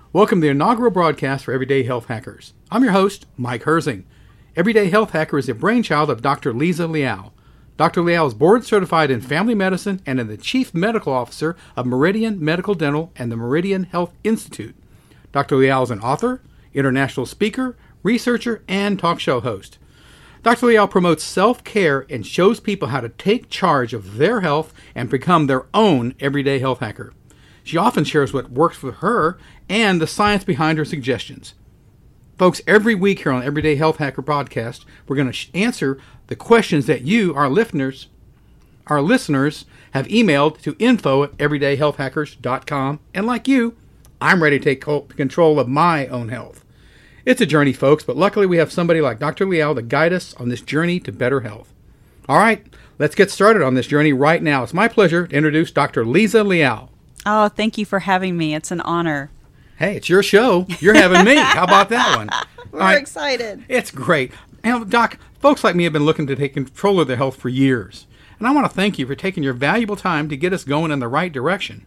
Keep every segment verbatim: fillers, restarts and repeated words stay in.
Welcome to the inaugural broadcast for Everyday Health Hackers. I'm your host, Mike Herzing. Everyday Health Hacker is a brainchild of Doctor Lisa Liao. Doctor Liao is board certified in family medicine and is the Chief Medical Officer of Meridian Medical Dental and the Meridian Health Institute. Doctor Liao is an author, international speaker, researcher, and talk show host. Doctor Liao promotes self-care and shows people how to take charge of their health and become their own everyday health hacker. She often shares what works for her and the science behind her suggestions. Folks, every week here on Everyday Health Hacker Podcast, we're going to sh- answer the questions that you, our listeners, our listeners, have emailed to info at everyday health hackers dot com. And like you, I'm ready to take co- control of my own health. It's a journey, folks, but luckily we have somebody like Doctor Liao to guide us on this journey to better health. All right, let's get started on this journey right now. It's my pleasure to introduce Doctor Lisa Liao. Oh, thank you for having me. It's an honor. Hey, it's your show. You're having me. How about that one? We're right. excited. It's great. Now, Doc, folks like me have been looking to take control of their health for years. And I want to thank you for taking your valuable time to get us going in the right direction.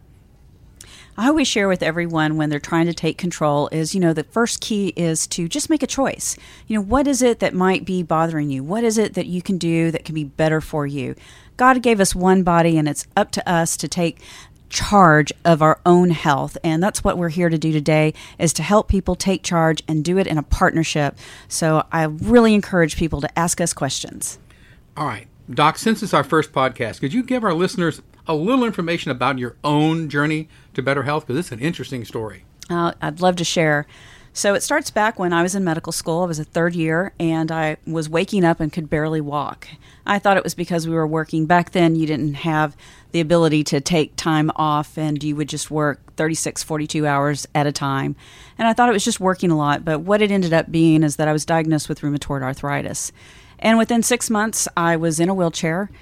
I always share with everyone when they're trying to take control is, you know, the first key is to just make a choice. You know, what is it that might be bothering you? What is it that you can do that can be better for you? God gave us one body, and it's up to us to take charge of our own health, and that's what we're here to do today, is to help people take charge and do it in a partnership. So I really encourage people to ask us questions. All right, Doc, since it's our first podcast, could you give our listeners a little information about your own journey to better health? Because it's an interesting story. Uh, I'd love to share. So it starts back when I was in medical school. I was a third year, and I was waking up and could barely walk. I thought it was because we were working. Back then, you didn't have the ability to take time off, and you would just work thirty-six, forty-two hours at a time. And I thought it was just working a lot, but what it ended up being is that I was diagnosed with rheumatoid arthritis. And within six months, I was in a wheelchair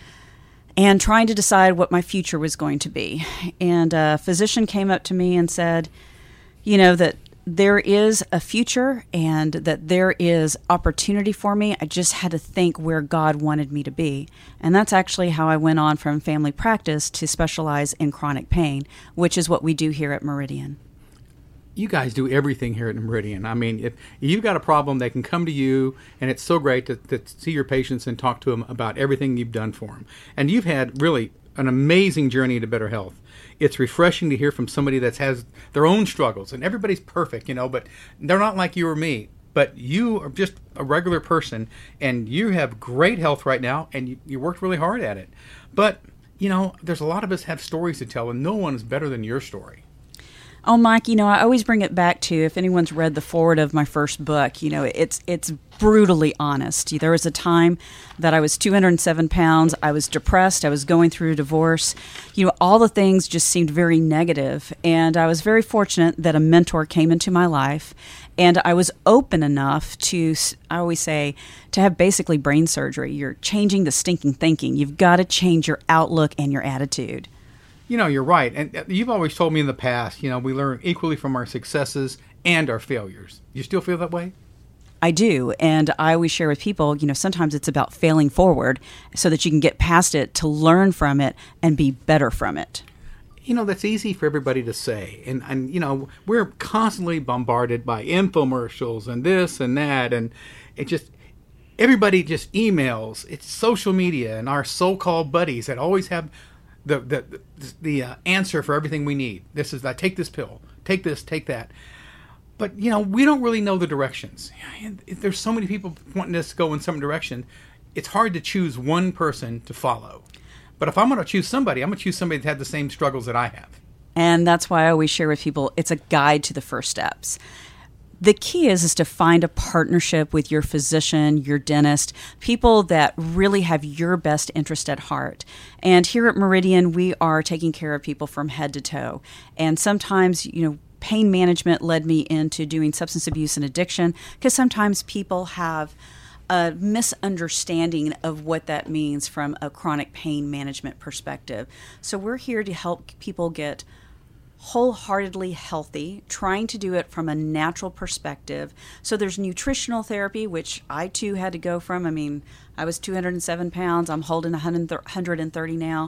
and trying to decide what my future was going to be. And a physician came up to me and said, you know, that there is a future and that there is opportunity for me. I just had to think where God wanted me to be. And that's actually how I went on from family practice to specialize in chronic pain, which is what we do here at Meridian. You guys do everything here at Meridian. I mean, if you've got a problem, they can come to you, and it's so great to, to see your patients and talk to them about everything you've done for them. And you've had really an amazing journey to better health. It's refreshing to hear from somebody that has their own struggles, and everybody's perfect, you know, but they're not like you or me. But you are just a regular person, and you have great health right now, and you, you worked really hard at it. But, you know, there's a lot of us have stories to tell, and no one is better than your story. Oh, Mike, you know, I always bring it back to, if anyone's read the foreword of my first book, you know, it's it's brutally honest. There was a time that I was two hundred seven pounds. I was depressed. I was going through a divorce. You know, all the things just seemed very negative. And I was very fortunate that a mentor came into my life. And I was open enough to, I always say, to have basically brain surgery. You're changing the stinking thinking. You've got to change your outlook and your attitude. You know, you're right. And you've always told me in the past, you know, we learn equally from our successes and our failures. You still feel that way? I do. And I always share with people, you know, sometimes it's about failing forward so that you can get past it, to learn from it and be better from it. You know, that's easy for everybody to say. And, and you know, we're constantly bombarded by infomercials and this and that. And it just, everybody just emails. It's social media and our so-called buddies that always have the the the uh, answer for everything we need. This is, I take this pill, take this, take that. But, you know, we don't really know the directions. If there's so many people wanting us to go in some direction, it's hard to choose one person to follow. But if I'm going to choose somebody, I'm going to choose somebody that had the same struggles that I have. And that's why I always share with people, it's a guide to the first steps. The key is, is to find a partnership with your physician, your dentist, people that really have your best interest at heart. And here at Meridian, we are taking care of people from head to toe. And sometimes, you know, pain management led me into doing substance abuse and addiction, because sometimes people have a misunderstanding of what that means from a chronic pain management perspective. So we're here to help people get wholeheartedly healthy, trying to do it from a natural perspective. So there's nutritional therapy, which I too had to go from. I mean, I was two hundred seven pounds. I'm holding one hundred thirty now.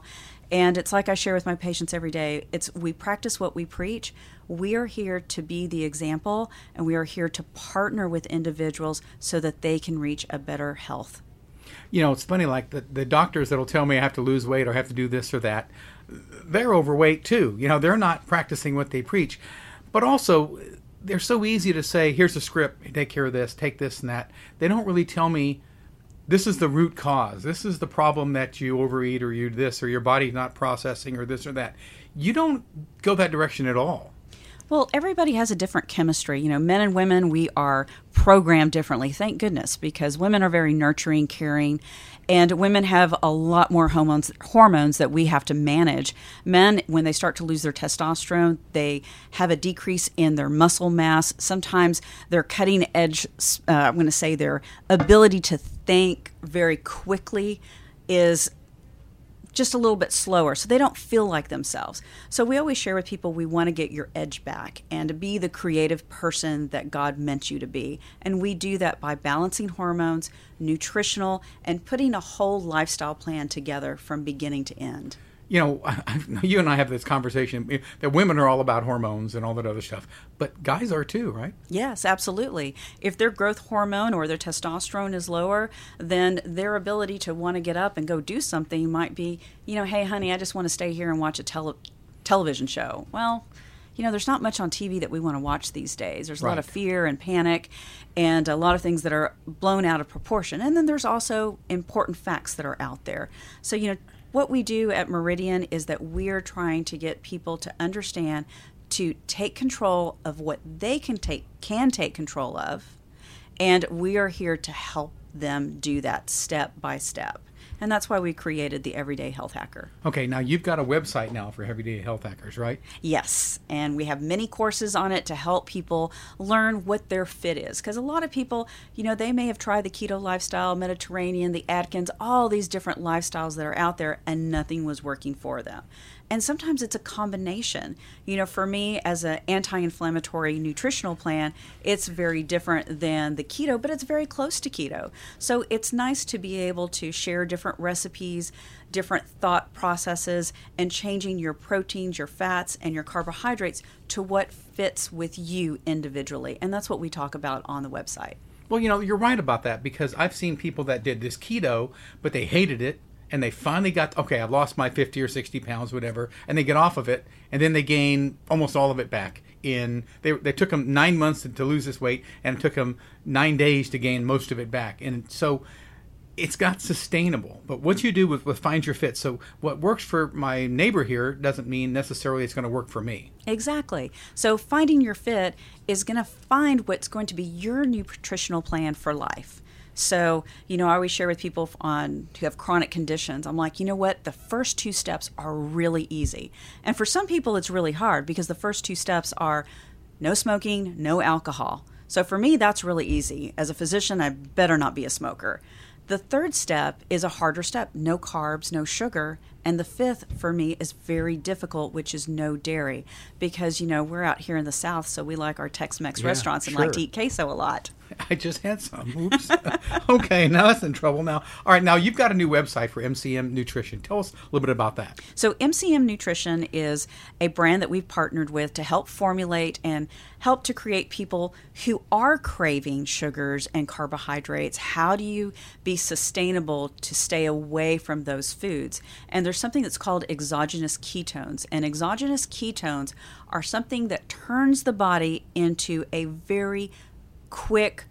And it's like I share with my patients every day. It's we practice what we preach. We are here to be the example, and we are here to partner with individuals so that they can reach a better health. You know, it's funny, like the, the doctors that'll tell me I have to lose weight or have to do this or that, they're overweight too. You know, they're not practicing what they preach. But also, they're so easy to say, here's a script, take care of this, take this and that. They don't really tell me, this is the root cause. This is the problem that you overeat or you this or your body's not processing or this or that. You don't go that direction at all. Well, everybody has a different chemistry. You know, men and women, we are programmed differently, thank goodness, because women are very nurturing, caring, and women have a lot more hormones hormones that we have to manage. Men, when they start to lose their testosterone, they have a decrease in their muscle mass. Sometimes their cutting edge, uh, I'm going to say their ability to think very quickly is just a little bit slower, so they don't feel like themselves. So we always share with people, we want to get your edge back and to be the creative person that God meant you to be. And we do that by balancing hormones, nutritional, and putting a whole lifestyle plan together from beginning to end. You know, I, you and I have this conversation that women are all about hormones and all that other stuff, but guys are too, right? Yes, absolutely. If their growth hormone or their testosterone is lower, then their ability to want to get up and go do something might be, you know, hey, honey, I just want to stay here and watch a tele- television show. Well, you know, there's not much on T V that we want to watch these days. There's a Right. lot of fear and panic and a lot of things that are blown out of proportion. And then there's also important facts that are out there. So, you know, what we do at Meridian is that we're trying to get people to understand to take control of what they can take can take control of, and we are here to help them do that step by step. And that's why we created the Everyday Health Hacker. Okay, now you've got a website now for Everyday Health Hackers, right? Yes, and we have many courses on it to help people learn what their fit is. Because a lot of people, you know, they may have tried the keto lifestyle, Mediterranean, the Atkins, all these different lifestyles that are out there, and nothing was working for them. And sometimes it's a combination. You know, for me, as an anti-inflammatory nutritional plan, it's very different than the keto, but it's very close to keto. So it's nice to be able to share different recipes, different thought processes, and changing your proteins, your fats, and your carbohydrates to what fits with you individually. And that's what we talk about on the website. Well, you know, you're right about that, because I've seen people that did this keto, but they hated it. And they finally got, okay, I've lost my fifty or sixty pounds, whatever, and they get off of it, and then they gain almost all of it back. In they they took them nine months to, to lose this weight, and it took them nine days to gain most of it back. And so it's got sustainable. But what you do with, with Find Your Fit, so what works for my neighbor here doesn't mean necessarily it's going to work for me. Exactly. So finding your fit is going to find what's going to be your nutritional plan for life. So, you know, I always share with people on who have chronic conditions, I'm like, you know what? The first two steps are really easy. And for some people, it's really hard because the first two steps are no smoking, no alcohol. So for me, that's really easy. As a physician, I better not be a smoker. The third step is a harder step, no carbs, no sugar. And the fifth for me is very difficult, which is no dairy. Because, you know, we're out here in the South, so we like our Tex-Mex Yeah, restaurants and sure. like to eat queso a lot. I just had some. Oops. Okay, now that's in trouble now. All right, now you've got a new website for M C M Nutrition. Tell us a little bit about that. So M C M Nutrition is a brand that we've partnered with to help formulate and help to create people who are craving sugars and carbohydrates. How do you be sustainable to stay away from those foods? And there's something that's called exogenous ketones. And exogenous ketones are something that turns the body into a very quick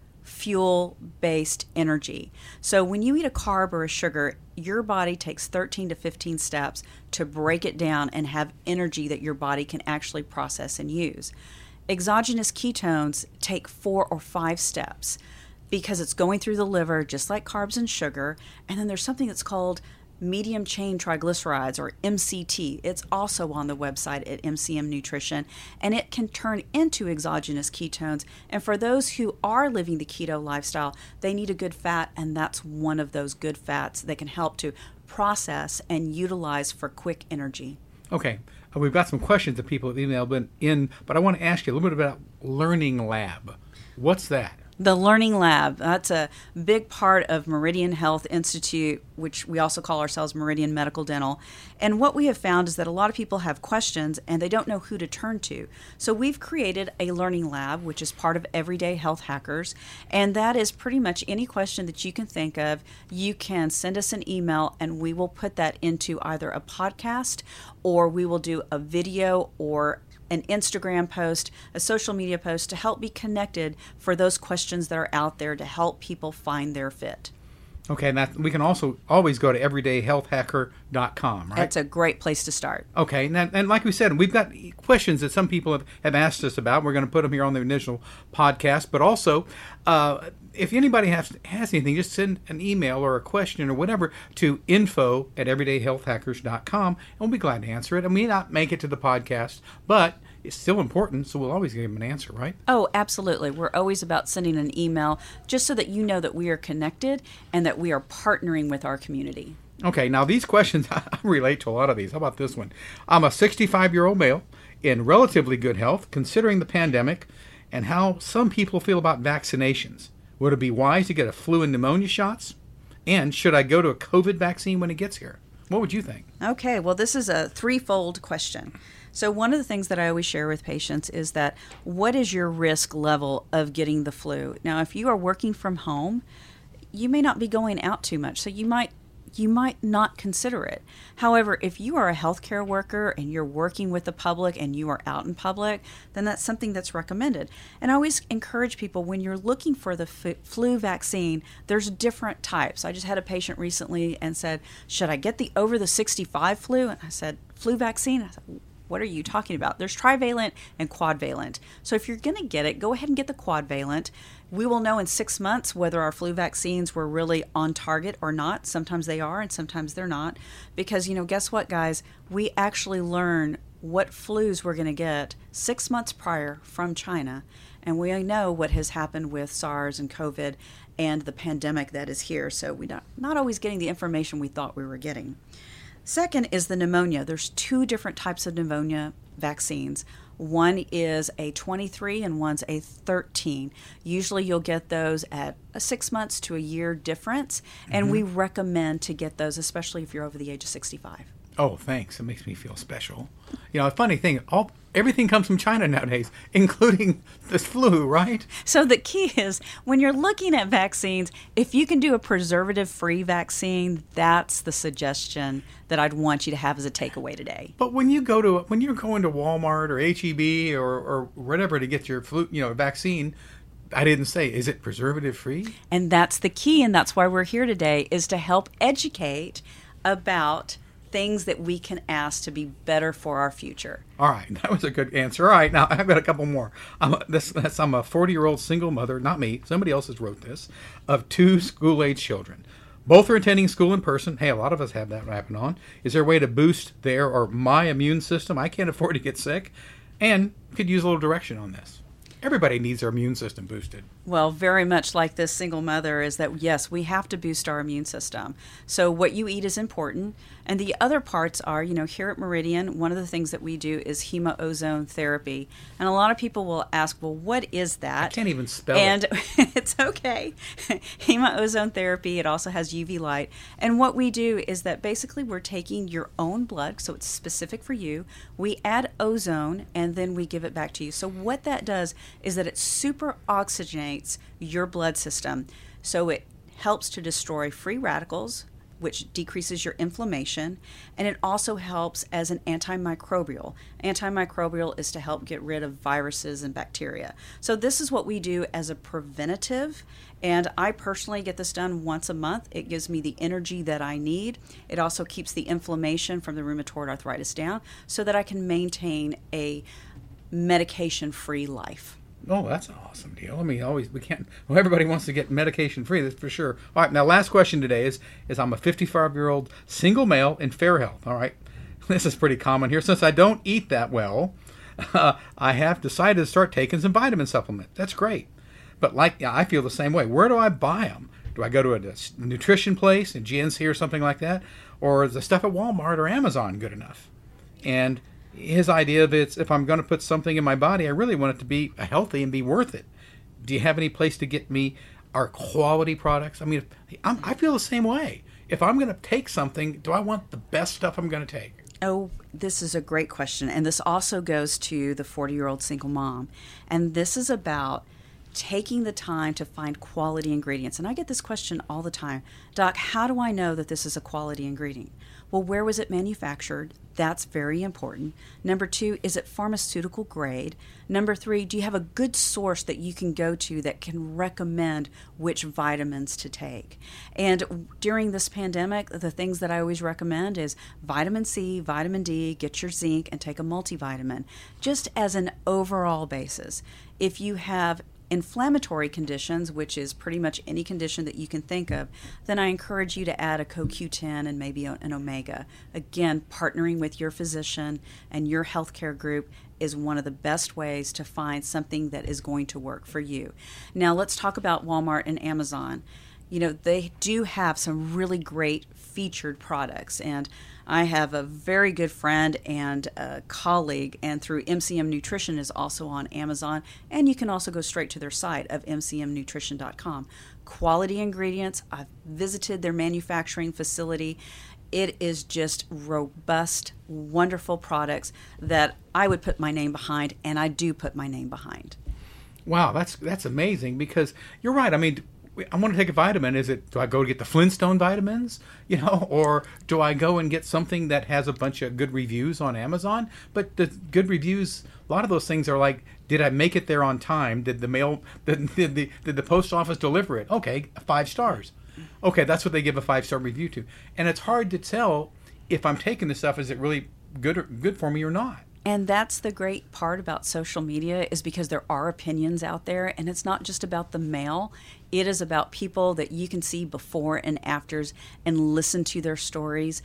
fuel-based energy. So when you eat a carb or a sugar, your body takes thirteen to fifteen steps to break it down and have energy that your body can actually process and use. Exogenous ketones take four or five steps because it's going through the liver just like carbs and sugar. And then there's something that's called medium chain triglycerides, or M C T. It's also on the website at M C M Nutrition, and it can turn into exogenous ketones. And for those who are living the keto lifestyle, they need a good fat, and that's one of those good fats that can help to process and utilize for quick energy. Okay, uh, we've got some questions that people have emailed in, but I want to ask you a little bit about Learning Lab. What's that? The Learning Lab, that's a big part of Meridian Health Institute, which we also call ourselves Meridian Medical Dental. And what we have found is that a lot of people have questions and they don't know who to turn to. So we've created a Learning Lab, which is part of Everyday Health Hackers. And that is pretty much any question that you can think of. You can send us an email and we will put that into either a podcast or we will do a video or an Instagram post, a social media post to help be connected for those questions that are out there to help people find their fit. Okay, and that, we can also always go to everyday health hacker dot com, right? That's a great place to start. Okay, and, that, and like we said, we've got questions that some people have, have asked us about. We're going to put them here on the initial podcast, but also, uh, if anybody has, has anything, just send an email or a question or whatever to info at everyday health hackers dot com, and we'll be glad to answer it. I may not make it to the podcast, but it's still important, so we'll always give them an answer, right? Oh, absolutely. We're always about sending an email just so that you know that we are connected and that we are partnering with our community. Okay, now these questions, I relate to a lot of these. How about this one? I'm a sixty-five-year-old male in relatively good health, considering the pandemic and how some people feel about vaccinations. Would it be wise to get a flu and pneumonia shots? And should I go to a COVID vaccine when it gets here? What would you think? Okay, well, this is a threefold question. So one of the things that I always share with patients is that what is your risk level of getting the flu? Now, if you are working from home, you may not be going out too much, so you might you might not consider it. However, if you are a healthcare worker and you're working with the public and you are out in public, then that's something that's recommended. And I always encourage people, when you're looking for the f- flu vaccine, there's different types. I just had a patient recently and said, should I get the over the sixty-five flu? And I said, flu vaccine? I said, what are you talking about? There's trivalent and quadvalent. So if you're going to get it, go ahead and get the quadvalent. We will know in six months whether our flu vaccines were really on target or not. Sometimes they are and sometimes they're not. Because, you know, guess what, guys? We actually learn what flus we're going to get six months prior from China. And we know what has happened with SARS and COVID and the pandemic that is here. So we're not, not always getting the information we thought we were getting. Second is the pneumonia. There's two different types of pneumonia vaccines. One is a twenty-three and one's a thirteen. Usually you'll get those at a six months to a year difference, and mm-hmm. we recommend to get those, especially if you're over the age of sixty-five. Oh, thanks. It makes me feel special. You know, a funny thing, all everything comes from China nowadays, including this flu, right? So the key is, when you're looking at vaccines, if you can do a preservative-free vaccine, that's the suggestion that I'd want you to have as a takeaway today. But when you go to when you're going to Walmart or H E B or, or whatever to get your flu, you know, vaccine, I didn't say, is it preservative-free? And that's the key, and that's why we're here today, is to help educate about things that we can ask to be better for our future. All right, that was a good answer. All right, now I've got a couple more. I'm a, this, this, I'm a forty-year-old single mother, not me, somebody else has wrote this, of two school-age children. Both are attending school in person. Hey, a lot of us have that happen on. Is there a way to boost their or my immune system? I can't afford to get sick, and could use a little direction on this. Everybody needs their immune system boosted. Well, very much like this single mother, is that, yes, we have to boost our immune system. So what you eat is important. And the other parts are, you know, here at Meridian, one of the things that we do is hemo-ozone therapy. And a lot of people will ask, well, what is that? I can't even spell and it. And it's okay. Hemo-ozone therapy, it also has U V light. And what we do is that basically we're taking your own blood, so it's specific for you. We add ozone, and then we give it back to you. So what that does is that it super oxygenates your blood system. So it helps to destroy free radicals, which decreases your inflammation, and it also helps as an antimicrobial. Antimicrobial is to help get rid of viruses and bacteria. So this is what we do as a preventative, and I personally get this done once a month. It gives me the energy that I need. It also keeps the inflammation from the rheumatoid arthritis down so that I can maintain a medication-free life. Oh, that's an awesome deal. I mean, always we can't. Well, everybody wants to get medication free. That's for sure. All right, now last question today is: is I'm a fifty-five-year-old single male in fair health. All right, this is pretty common here. Since I don't eat that well, uh, I have decided to start taking some vitamin supplements. That's great, but like yeah, I feel the same way. Where do I buy them? Do I go to a, a nutrition place, a G N C or something like that, or is the stuff at Walmart or Amazon good enough? And his idea of it's if I'm going to put something in my body, I really want it to be healthy and be worth it. do you have any place to get me our quality products? I mean, if, I'm, I feel the same way. If I'm going to take something, do I want the best stuff I'm going to take? Oh, this is a great question. And this also goes to the forty-year-old single mom. And this is about taking the time to find quality ingredients. And I get this question all the time. Doc, how do I know that this is a quality ingredient? Well, where was it manufactured? That's very important. Number two, is it pharmaceutical grade? Number three, do you have a good source that you can go to that can recommend which vitamins to take? And during this pandemic, the things that I always recommend is vitamin C, vitamin D, get your zinc, and take a multivitamin, just as an overall basis. If you have inflammatory conditions, which is pretty much any condition that you can think of, then I encourage you to add a co Q ten and maybe an omega. Again, partnering with your physician and your healthcare group is one of the best ways to find something that is going to work for you. Now, let's talk about Walmart and Amazon. You know, they do have some really great featured products, and I have a very good friend and a colleague, and through M C M Nutrition is also on Amazon, and you can also go straight to their site of m c m nutrition dot com. Quality ingredients. I've visited their manufacturing facility. It is just robust, wonderful products that I would put my name behind, and I do put my name behind. Wow, that's that's amazing, because you're right. I mean, I want to take a vitamin. Is it, do I go to get the Flintstone vitamins, you know, or do I go and get something that has a bunch of good reviews on Amazon? But the good reviews, a lot of those things are like, did I make it there on time? Did the mail, did, did the did the post office deliver it? Okay, five stars. Okay, that's what they give a five-star review to. And it's hard to tell if I'm taking this stuff, is it really good or, good for me or not? And that's the great part about social media, is because there are opinions out there, and it's not just about the male. It is about people that you can see before and afters and listen to their stories.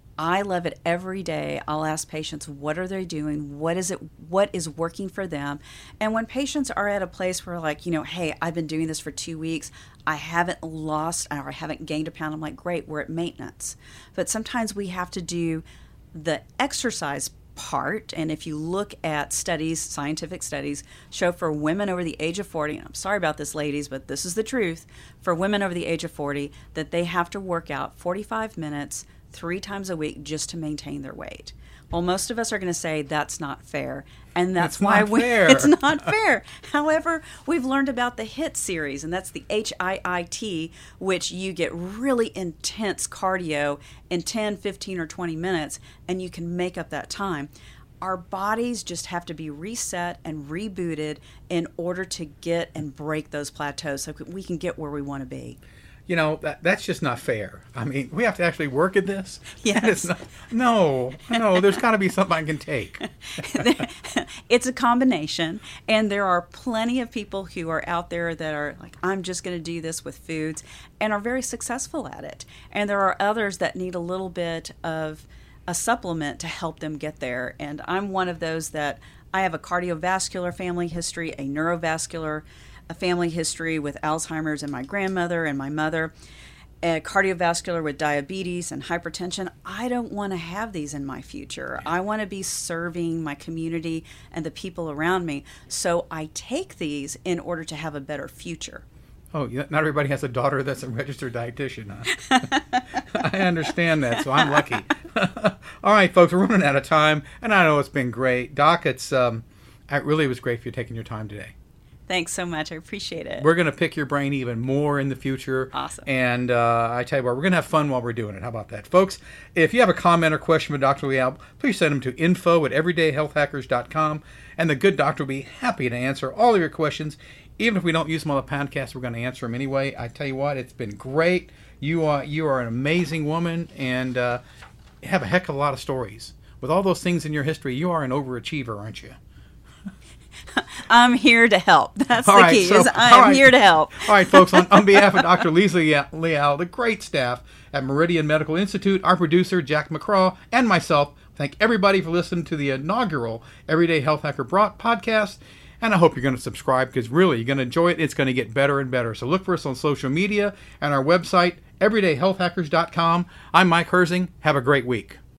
I love it every day. I'll ask patients, what are they doing? What is it? What is working for them? And when patients are at a place where, like, you know, hey, I've been doing this for two weeks. I haven't lost or I haven't gained a pound. I'm like, great, we're at maintenance. But sometimes we have to do the exercise part, and if you look at studies, scientific studies show for women over the age of forty, and I'm sorry about this, ladies, but this is the truth, for women over the age of forty, that they have to work out forty-five minutes three times a week just to maintain their weight. Well, most of us are going to say that's not fair, and that's it's why not we, fair. it's not fair. However, we've learned about the HIIT series, and that's the H I I T, which you get really intense cardio in ten, fifteen, or twenty minutes, and you can make up that time. Our bodies just have to be reset and rebooted in order to get and break those plateaus so we can get where we want to be. You know, that that's just not fair. I mean, we have to actually work at this. Yes. It's not, no, no, there's got to be something I can take. It's a combination, and there are plenty of people who are out there that are like, I'm just going to do this with foods, and are very successful at it. And there are others that need a little bit of a supplement to help them get there. And I'm one of those that I have a cardiovascular family history, a neurovascular a family history with Alzheimer's and my grandmother and my mother, a cardiovascular with diabetes and hypertension. I don't want to have these in my future. I want to be serving my community and the people around me. So I take these in order to have a better future. Oh, not everybody has a daughter that's a registered dietitian, huh? I understand that, so I'm lucky. All right, folks, we're running out of time, and I know it's been great. Doc, it's um, it really was great for you taking your time today. Thanks so much. I appreciate it. We're going to pick your brain even more in the future. Awesome. And uh, I tell you what, we're going to have fun while we're doing it. How about that? Folks, if you have a comment or question for Doctor Liao, please send them to info at everyday health hackers dot com. And the good doctor will be happy to answer all of your questions. Even if we don't use them on the podcast, we're going to answer them anyway. I tell you what, it's been great. You are, you are an amazing woman, and uh, have a heck of a lot of stories. With all those things in your history, you are an overachiever, aren't you? I'm here to help. That's all the right, key, so, is I'm right. here to help. All right, folks, on, on behalf of Doctor Lisa Liao, the great staff at Meridian Medical Institute, our producer, Jack McCraw, and myself, thank everybody for listening to the inaugural Everyday Health Hacker podcast. And I hope you're going to subscribe, because really, you're going to enjoy it. It's going to get better and better. So look for us on social media and our website, everyday health hackers dot com. I'm Mike Herzing. Have a great week.